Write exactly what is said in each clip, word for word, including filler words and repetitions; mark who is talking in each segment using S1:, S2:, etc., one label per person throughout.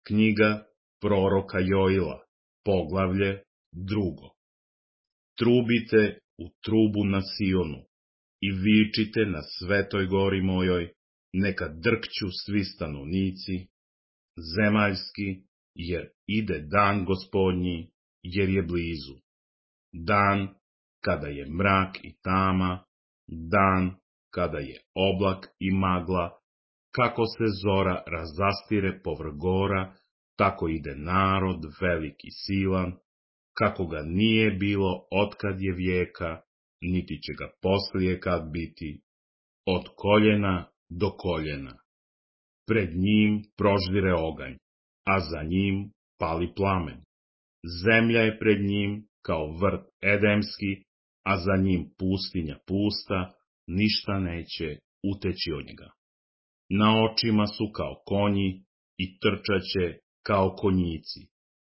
S1: Knjiga proroka Joila, poglavlje drugo. Trubite u trubu na Sionu i vičite na svetoj gori mojoj, neka drkću svi stanovnici zemaljski, jer ide dan Gospodnji, jer je blizu. Dan kada je mrak i tama, dan kada je oblak i magla, kako se zora razastire povrh gora, tako ide narod veliki silan, kako ga nije bilo otkad je vijeka, niti će ga poslije kad biti, od koljena do koljena. Pred njim proždire oganj, a za njim pali plamen. Zemlja je pred njim kao vrt edemski, a za njim pustinja pusta, ništa neće uteći od njega. Na očima su kao konji i trčaće kao konjici.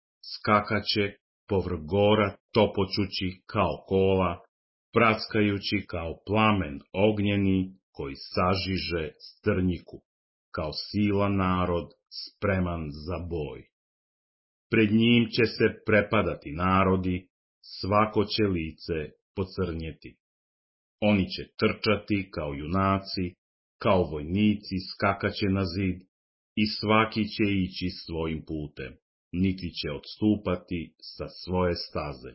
S1: Skakaće povrh gora topočući kao kola, praskajući kao plamen ognjeni koji sažiže strnjiku, kao silan narod spreman za boj. Pred njim će se prepadati narodi, svako će lice pocrnjeti. Oni će trčati kao junaci, kao vojnici skakaće na zid, i svaki će ići svojim putem, niti će odstupati sa svoje staze.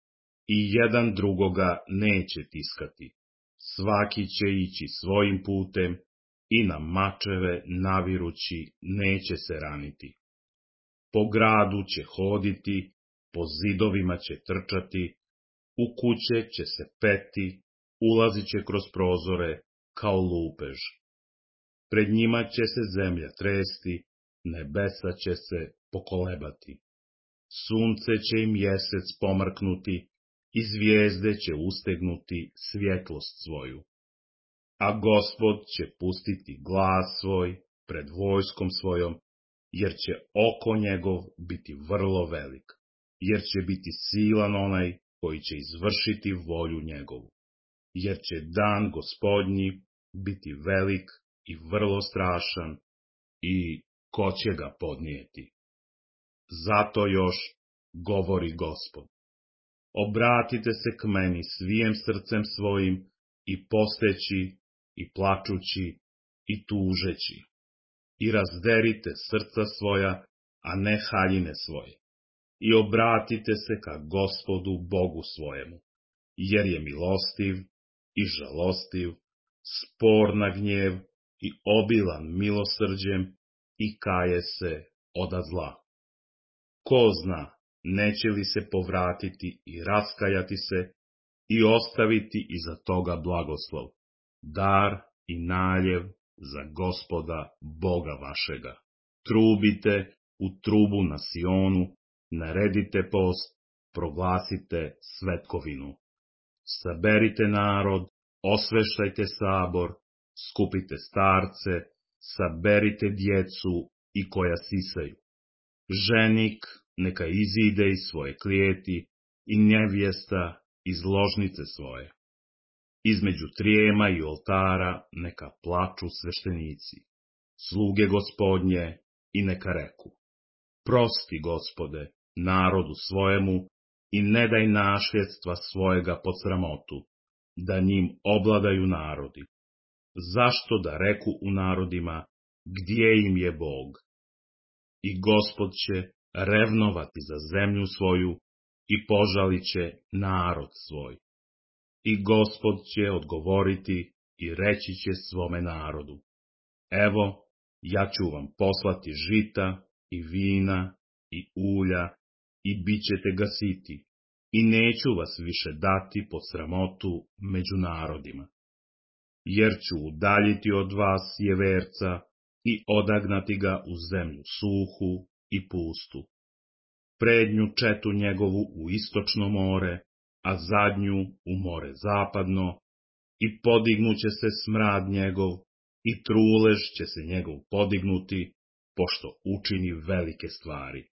S1: I jedan drugoga neće tiskati, svaki će ići svojim putem i na mačeve navirući neće se raniti. Po gradu će hoditi, po zidovima će trčati, u kuće će se peti, ulazit će kroz prozore kao lupež. Pred njima će se zemlja tresti, nebesa će se pokolebati. Sunce će i mjesec pomrknuti i zvijezde će ustegnuti svjetlost svoju. A Gospod će pustiti glas svoj pred vojskom svojom, jer će oko njegov biti vrlo velik, jer će biti silan onaj koji će izvršiti volju njegovu, jer će dan Gospodnji biti velik i vrlo strašan, i ko će ga podnijeti. Zato još govori Gospod: obratite se k meni svijem srcem svojim i posteći i plačući i tužeći, i razderite srca svoja, a ne haljine svoje, i obratite se ka Gospodu Bogu svojemu, jer je milostiv i žalostiv, spor na gnjev i obilan milosrđem, i kaje se oda zla. Ko zna, neće li se povratiti i raskajati se i ostaviti iza toga blagoslov, dar i naljev za Gospoda Boga vašega. Trubite u trubu na Sionu, naredite post, proglasite svetkovinu. Saberite narod, osveštajte sabor, skupite starce, saberite djecu i koja sisaju. Ženik neka izide iz svoje klijeti i nevjesta iz ložnice svoje. Između trijema i oltara neka plaču sveštenici, sluge Gospodnje, i neka reku: prosti, Gospode, narodu svojemu i ne daj našljedstva svojega pod sramotu, da njim obladaju narodi. Zašto da reku u narodima, gdje im je Bog? I Gospod će revnovati za zemlju svoju i požalit će narod svoj. I Gospod će odgovoriti i reći će svome narodu: evo, ja ću vam poslati žita i vina i ulja i bit ćete ga siti, i neću vas više dati pod sramotu među narodima. Jer ću udaljiti od vas jeverca i odagnati ga u zemlju suhu i pustu. Prednju četu njegovu u istočno more, a zadnju u more zapadno, i podignuće se smrad njegov, i trulež će se njegov podignuti, pošto učini velike stvari.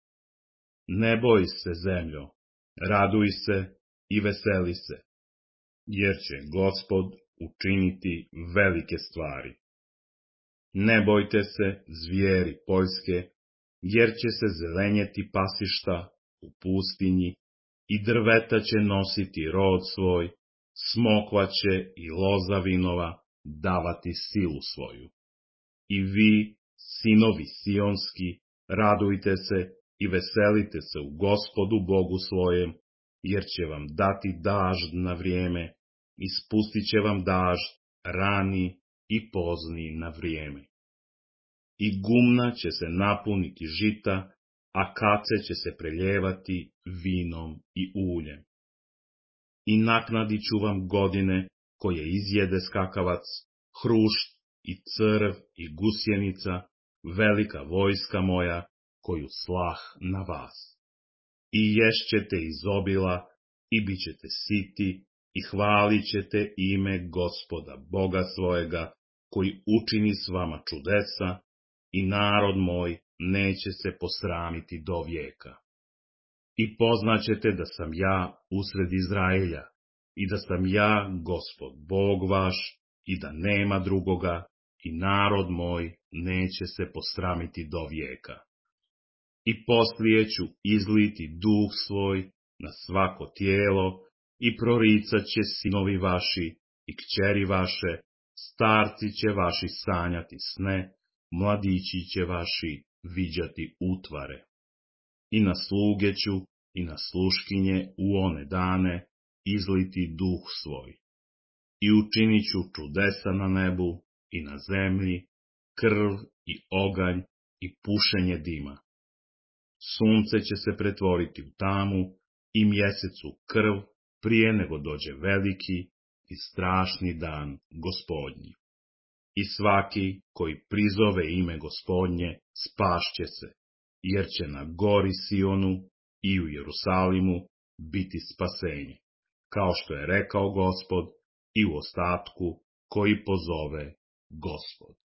S1: Ne boj se, zemljo, raduj se i veseli se, jer će Gospod učiniti velike stvari. Ne bojte se, zvijeri poljske, jer će se zelenjeti pasišta u pustinji i drveta će nositi rod svoj, smokva će i loza vinova davati silu svoju. I vi, sinovi sionski, radujte se i veselite se u Gospodu Bogu svojem, jer će vam dati dažd na vrijeme, i spustit će vam dažd rani i pozni na vrijeme. I gumna će se napuniti žita, a kace će se preljevati vinom i uljem. I naknadit ću vam godine koje izjede skakavac, hrušt i crv i gusjenica, velika vojska moja, koju slah na vas. I ješćete iz obila, i bit ćete siti, i hvalit ćete ime Gospoda, Boga svojega, koji učini s vama čudesa, i narod moj neće se posramiti do vijeka. I poznaćete da sam ja usred Izraelja, i da sam ja Gospod, Bog vaš, i da nema drugoga, i narod moj neće se posramiti do vijeka. I poslije ću izliti duh svoj na svako tijelo, i proricat će sinovi vaši i kćeri vaše, starci će vaši sanjati sne, mladići će vaši viđati utvare. I na sluge ću i na sluškinje u one dane izliti duh svoj. I učinit ću čudesa na nebu i na zemlji, krv i oganj i pušenje dima. Sunce će se pretvoriti u tamu i mjesecu krv prije nego dođe veliki i strašni dan Gospodnji. I svaki koji prizove ime Gospodnje spašće se, jer će na gori Sionu i u Jerusalimu biti spasenje, kao što je rekao Gospod, i u ostatku koji pozove Gospod.